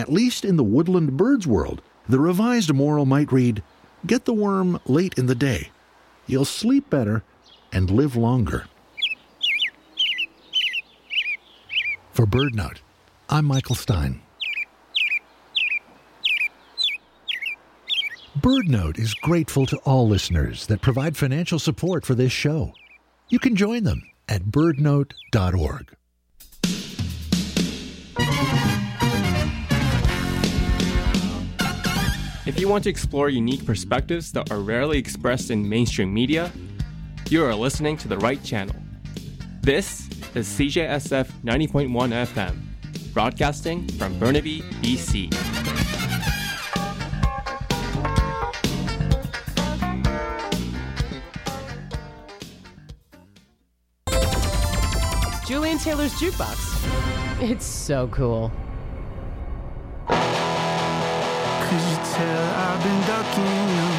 At least in the woodland birds world, the revised moral might read, "Get the worm late in the day. You'll sleep better and live longer." For BirdNote, I'm Michael Stein. BirdNote is grateful to all listeners that provide financial support for this show. You can join them at birdnote.org. If you want to explore unique perspectives that are rarely expressed in mainstream media, you are listening to the right channel. This is CJSF 90.1 FM, broadcasting from Burnaby, BC. Julian Taylor's Jukebox. It's so cool. Could you tell I've been ducking your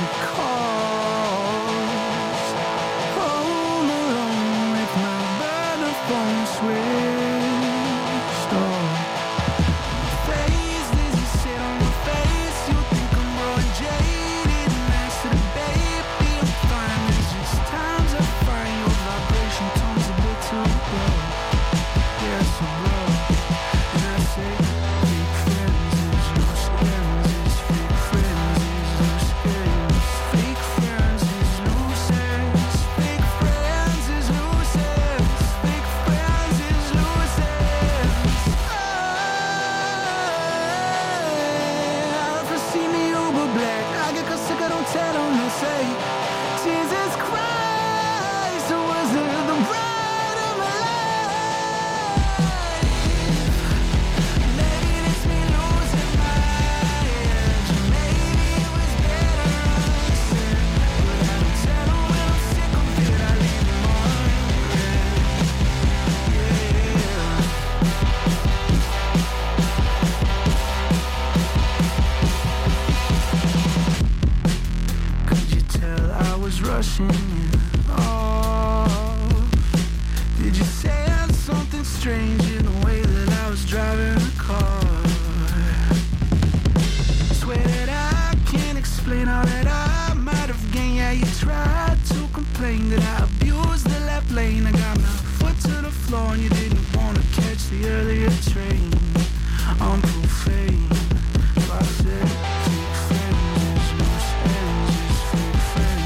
calls? Home alone with my burner phone switched off. Face, as you sit on my face, you think I'm growing jaded. And I said, baby, I'm fine. There's just times I find your vibration tone's a bit too low. Yeah, so low. And I say, fake friends is loose ends. Rushing you off. Did you say something strange in the way that I was driving the car? Swear that I can't explain all that I might have gained. Yeah, you tried to complain that I abused the left lane. I got my foot to the floor and you didn't want to catch the earlier train. I'm profane, so I said, fake friends is loose ends, is fake friends.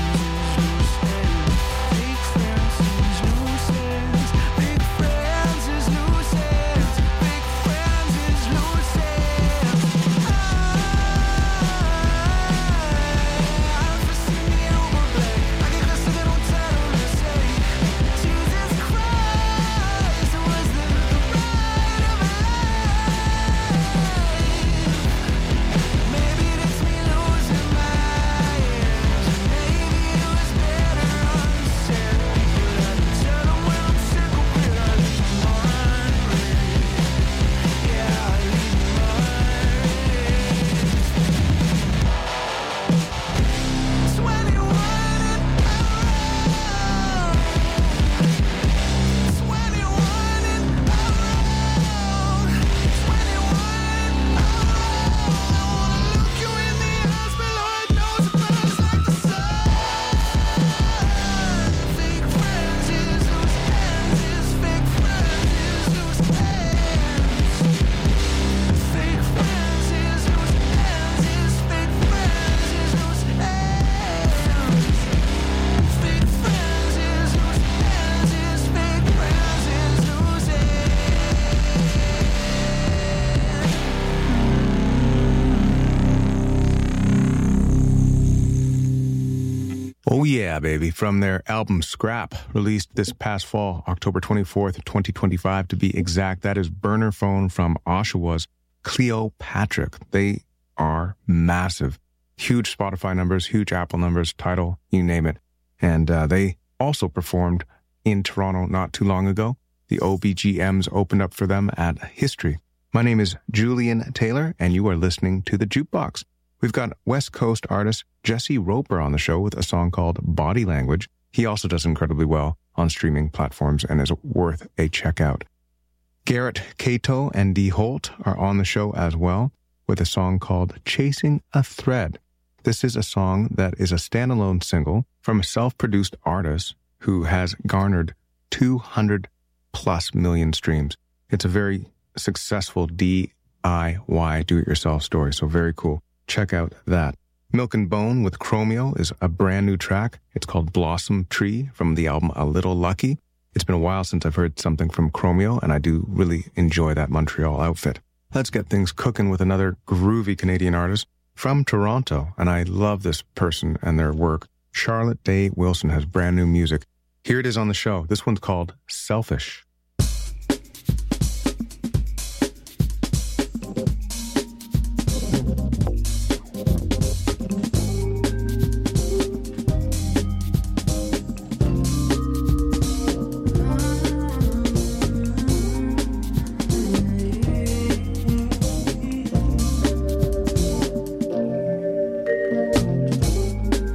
Oh yeah, baby, from their album Scrap, released this past fall, October 24th, 2025 to be exact. That is Burner Phone from Oshawa's Cleopatrick. They are massive. Huge Spotify numbers, huge Apple numbers, Tidal, you name it. And they also performed in Toronto not too long ago. The OBGMs opened up for them at History. My name is Julian Taylor, and you are listening to The Jukebox. We've got West Coast artist Jesse Roper on the show with a song called Body Language. He also does incredibly well on streaming platforms and is worth a check out. Garrett Cato and Dee Holt are on the show as well. with a song called Chasing a Thread. This is a song that is a standalone single from a self-produced artist who has garnered 200 plus million streams. It's a very successful DIY, do-it-yourself story, so very cool. Check out that. Milk and Bone with Chromeo is a brand new track. It's called Blossom Tree from the album A Little Lucky. It's been a while since I've heard something from Chromeo, and I do really enjoy that Montreal outfit. Let's get things cooking with another groovy Canadian artist from Toronto, and I love this person and their work. Charlotte Day Wilson has brand new music. Here it is on the show. This one's called Selfish.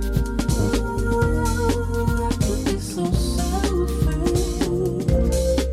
So selfish.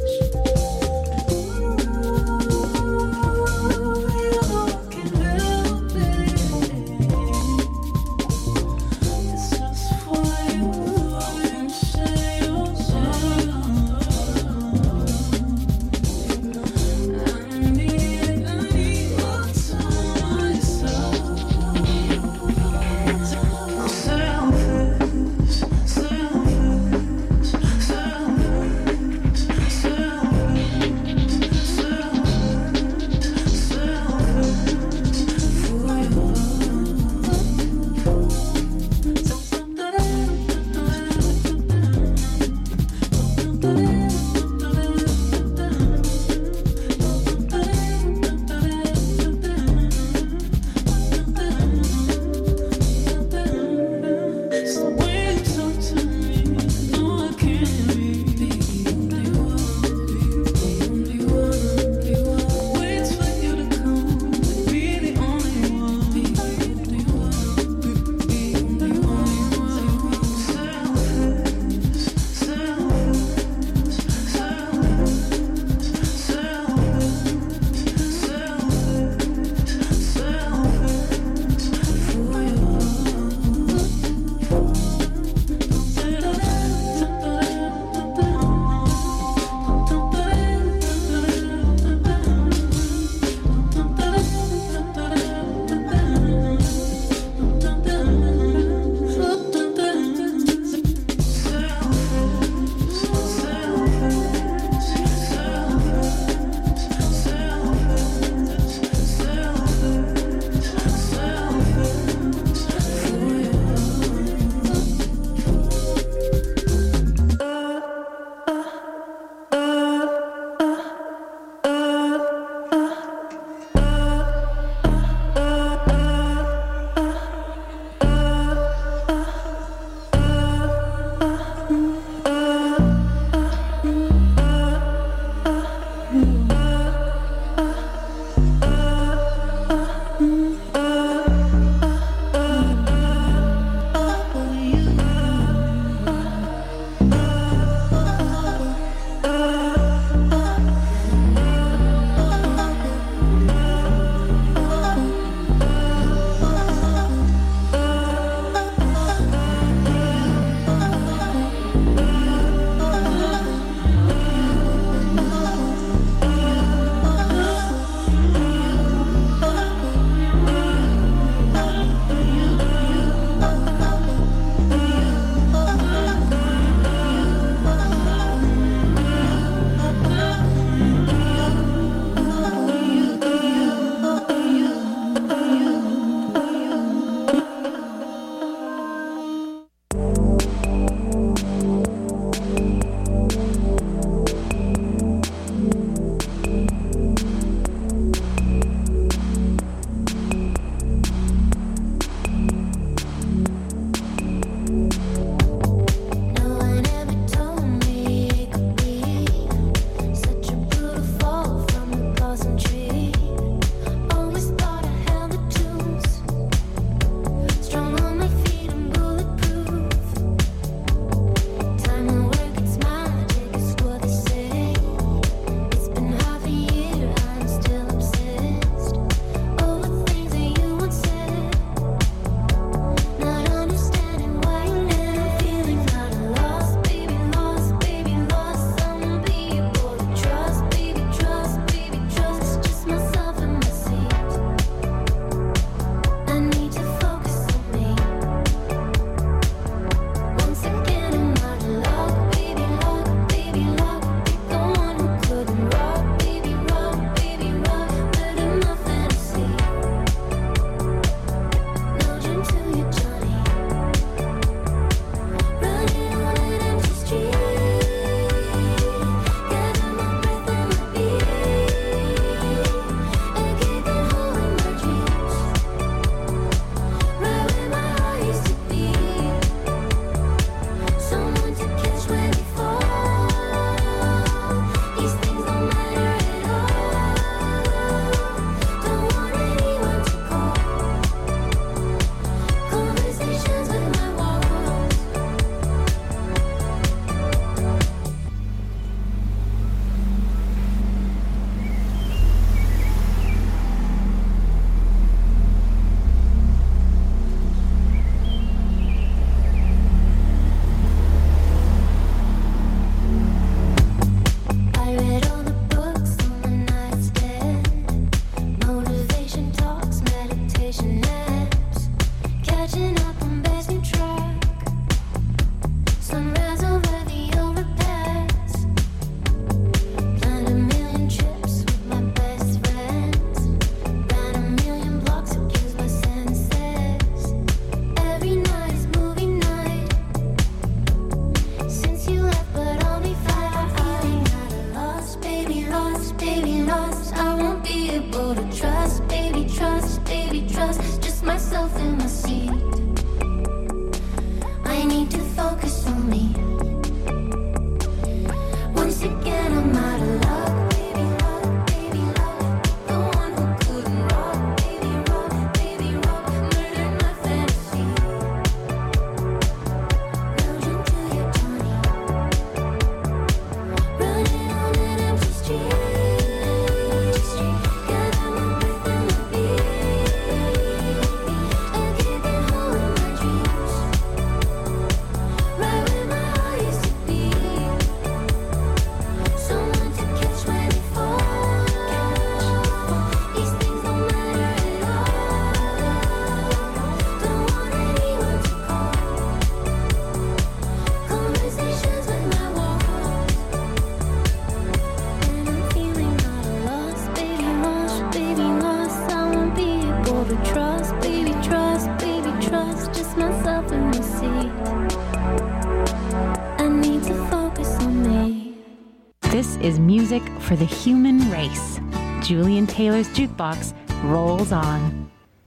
music for the human race. Julian Taylor's Jukebox rolls on.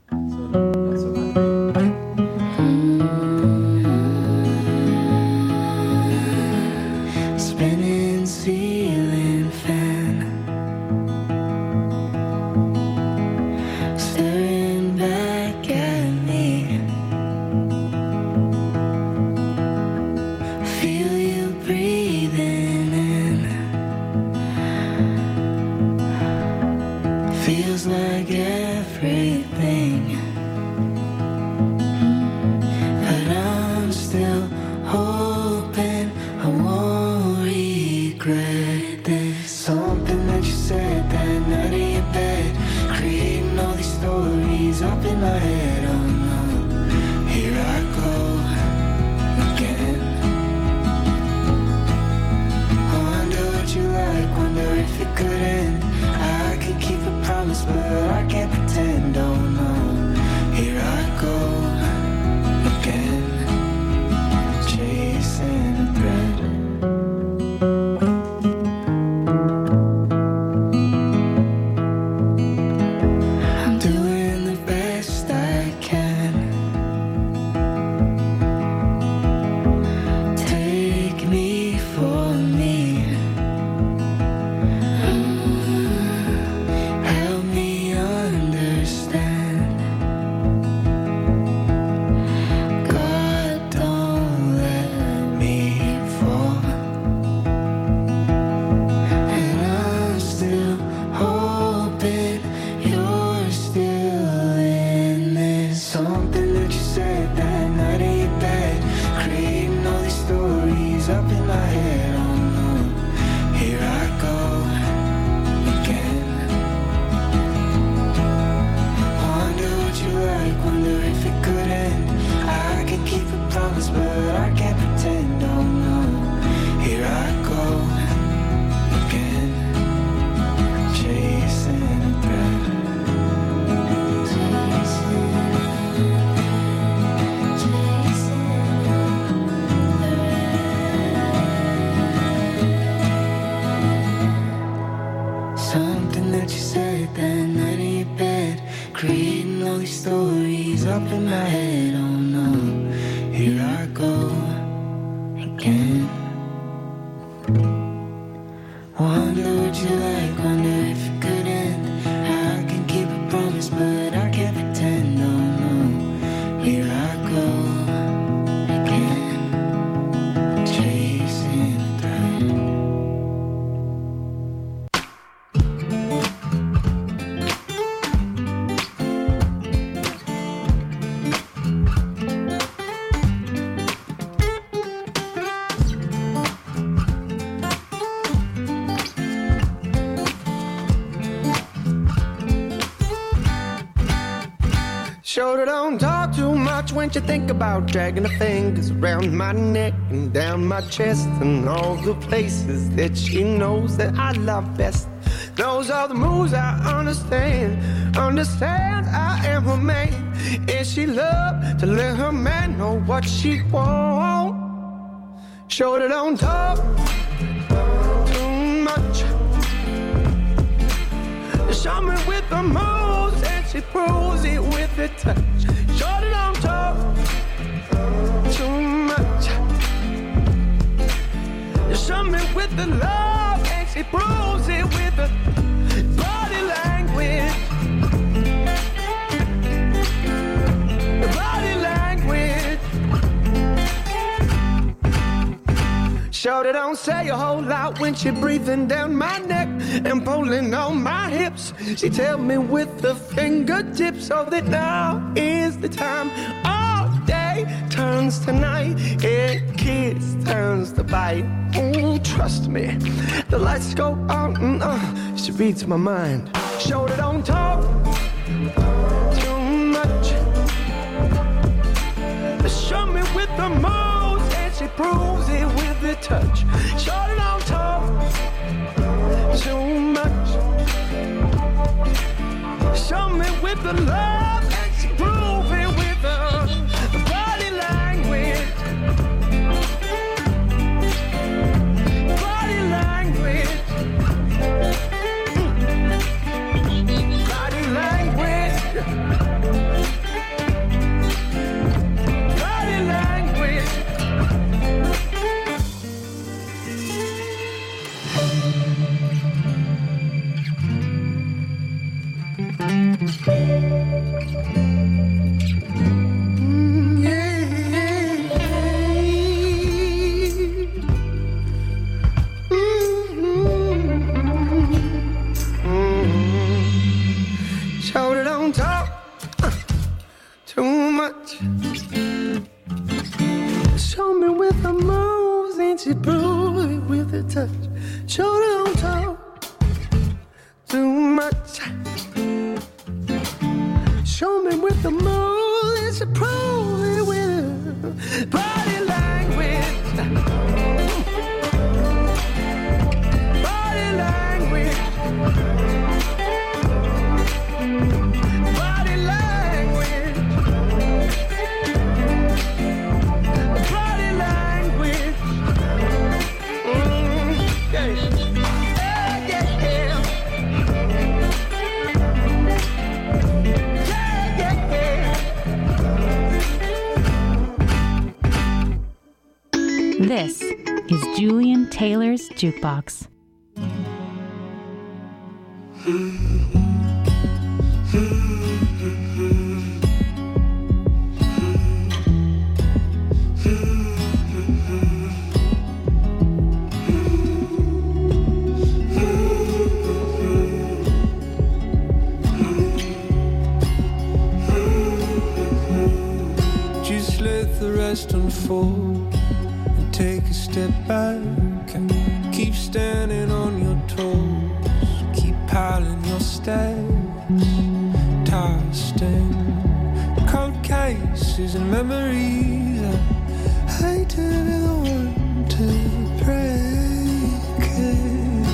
Spinning ceiling fan, staring back at me. Feel you breathing in. Feels like everything, but I'm still hoping I won't regret this. Something that you said that night in your bed, creating all these stories up in my head. Oh no, here I go again. I wonder what you like, wonder if it could end. I can keep a promise, but I can't pretend. Oh no, here I go again, chasing a thread. I'm doing the best I can. Take me for me. Help me understand. God, don't let me fall. And I'm still hoping you're still in this. Something that you said that night in your bed, creating all these stories up in my head. Oh no, here I go again. Wonder what you like, wonder if it could end. I can keep a promise, but I can't pretend. Oh no, here I go again, chasing a thread. Something that you said that night in your bed, creating all these stories up in my head. Oh no, here I go again. Wonder what you like, wonder if it could end. I can keep a promise, but I can't pretend. Oh no, here I go again, chasing a thread. Shoulder don't talk too much when you think about dragging the fingers around my neck and down my chest and all the places that she knows that I love best. Those are the moves I understands I am her man, and she love to let her man know what she want. Shoulder don't talk too much, show me with the moves and she proves it with the touch. Shorty don't talk too much, show me with the love and she proves it with the body language. The body language. Shorty don't say a whole lot when she breathing down my neck and pulling on my hips. She tell me with the fingertips, so that now is the time. All day turns to night, and kiss turns to bite. Ooh, trust me, the lights go on, she reads my mind. Shorty don't talk too much, show me with the moves and she proves it with the touch. Shorty don't talk too much, show me with the love and she proves it with the body language. Body language. too much. Show me with the moves, ain't she prove it with the touch? Shoulder on toe, too much. Show me with the moves, ain't she prove it with body language. Body language. Body language. Body language. Yeah, yeah, yeah. Yeah, yeah, yeah. This is Julian Taylor's Jukebox. Just let the rest unfold and take a step back and keep standing on your toes. Keep piling your stacks, tossed in cold cases and memories. I hate to be the one to break it.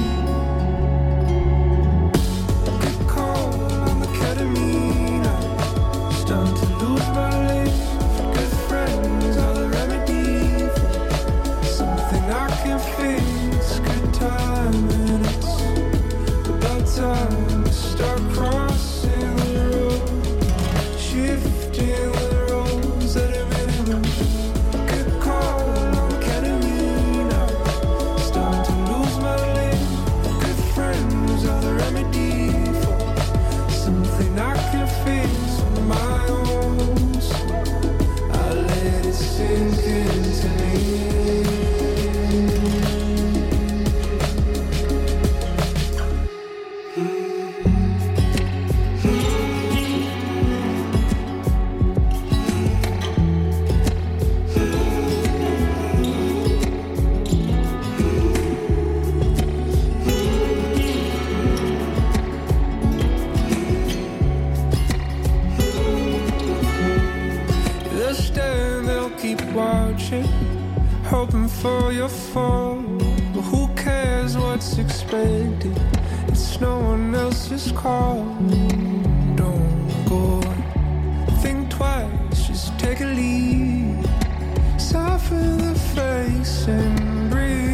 Good call on the ketamine. I'm starting to lose my legs. Good friends are the remedy for something I can fix. Good time and it's about time to start crossing the road, shifting the roads at a minimum. Good call on ketamine. I'm starting to lose my limb. Good friends are the remedy for something I can fix on my own. So I let it sink into me. They'll stare and they'll keep watching, hoping for your fall. But who cares what's expected? It's no one else's call. Don't go, think twice, just take a lead. Soften the face and breathe.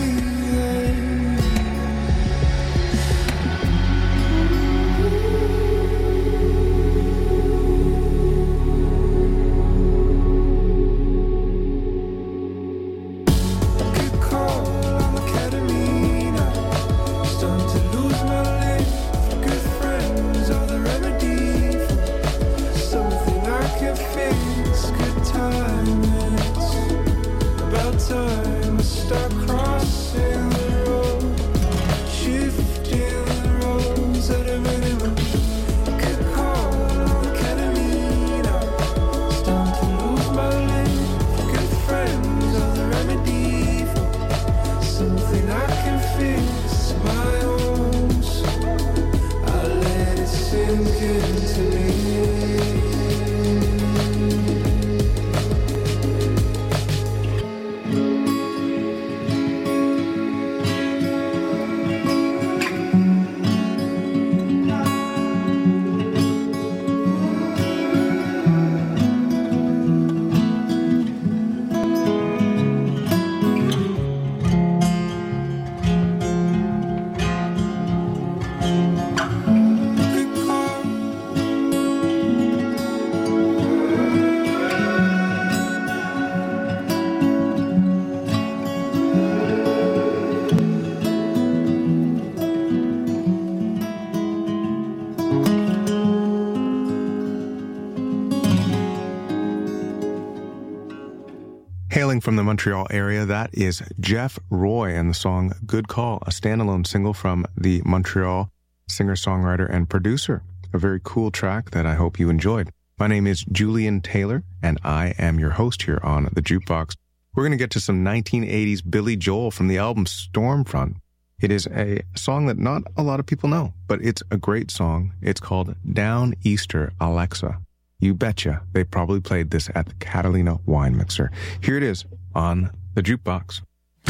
Good call on the ketamine. I'm starting to lose my legs. Good friends are the remedy for something I can fix. Good time and it's about time to start crossing the road, shifting the roads at a minimum. Good call on ketamine. I'm starting to lose my limb. Good friends are the remedy for something I can fix my own. So I let it sink into me. Good call. Hailing from the Montreal area, that is Jeff Roy and the song Good Call, a standalone single from the Montreal singer-songwriter and producer. A very cool track that I hope you enjoyed. My name is Julian Taylor, and I am your host here on The Jukebox. We're going to get to some 1980s Billy Joel from the album Stormfront. It is a song that not a lot of people know, but it's a great song. It's called Down Easter Alexa. You betcha they probably played this at the Catalina Wine Mixer. Here it is on The Jukebox.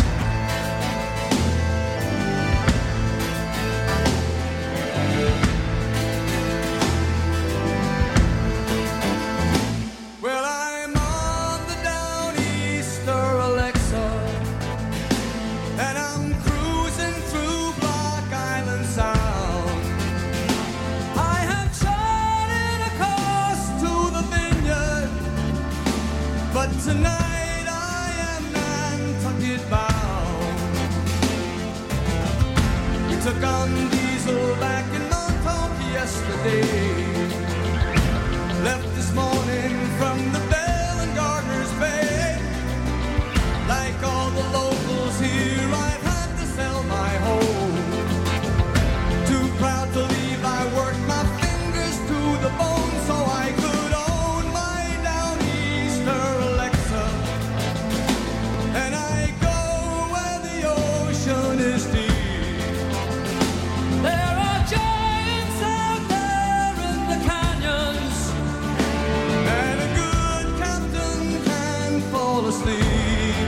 Tonight I am Nantucket bound. We took on diesel back in Montauk yesterday. Left this morning from the Bell and Gardner's Bay. Like all the locals here, I've had to sell my home. Too proud to leave, I worked my fingers to the bone so I could own my Down Easter Alexa. And I go where the ocean is deep. There are giants out there in the canyons, and a good captain can fall asleep.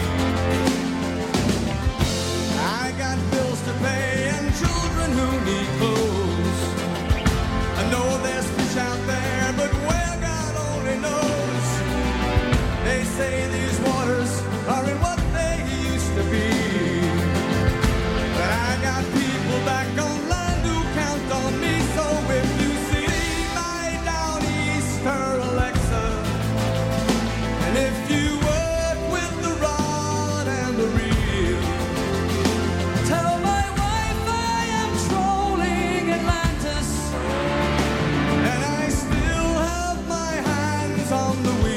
I got bills to pay and children who need clothes. I know there's fish out there, but where God only knows. They say these waters aren't what they used to be, but I got people back on land who count on me. So if you see my Down Easter Alexa, and if you work with the rod and the reel, tell my wife I am trolling Atlantis, and I still have my hands on the wheel.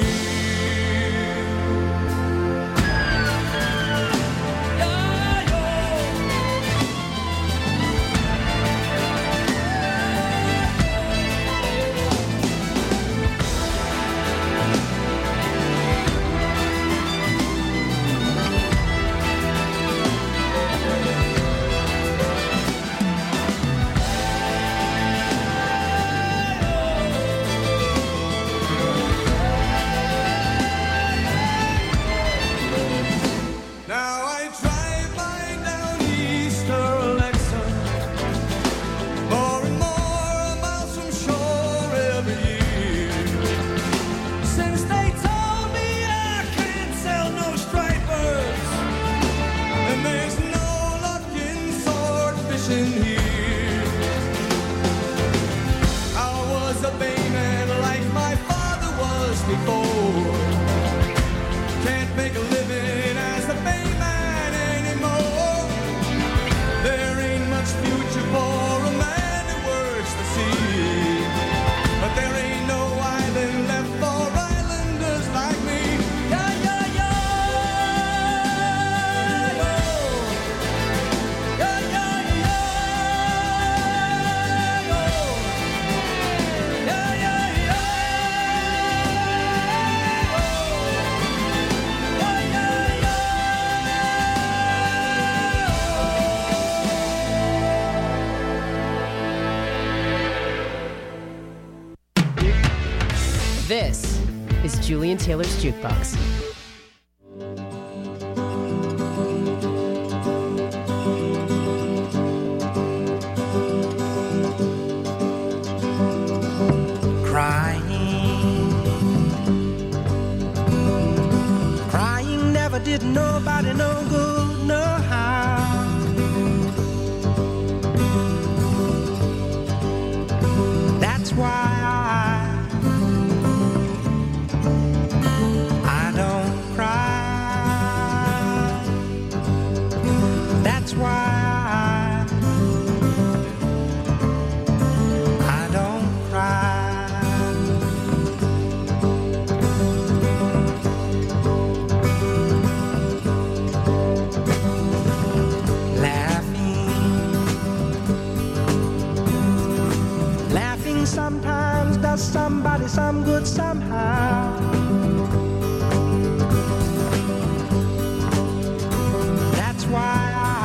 Now I drive my Down Easter Alexa more and more miles from shore every year. Since they told me I can't sell no stripers, and there's no luck in sword fishing here. I was a bayman like my father was before. Can't make a living as a bayman anymore. There ain't much future for a man who works the sea, but there ain't no island left for islanders like me. Yeah, yeah, yeah, yeah, yeah, yeah, yeah, yeah, yeah. This is Julian Taylor's Jukebox. Crying never did nobody no good, no how. That's why I don't cry. That's why I don't cry. good somehow. That's why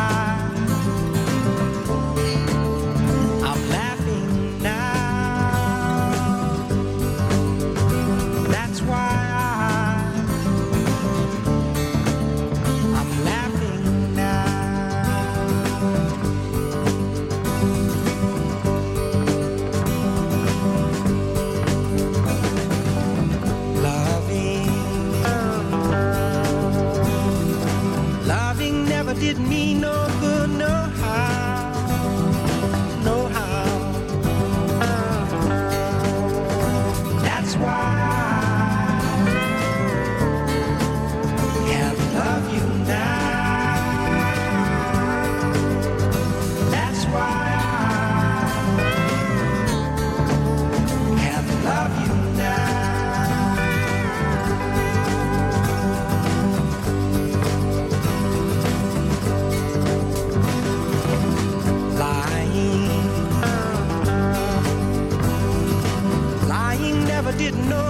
I'm laughing now. That's why I'm laughing now. Loving never did me no good, no how, no how. That's why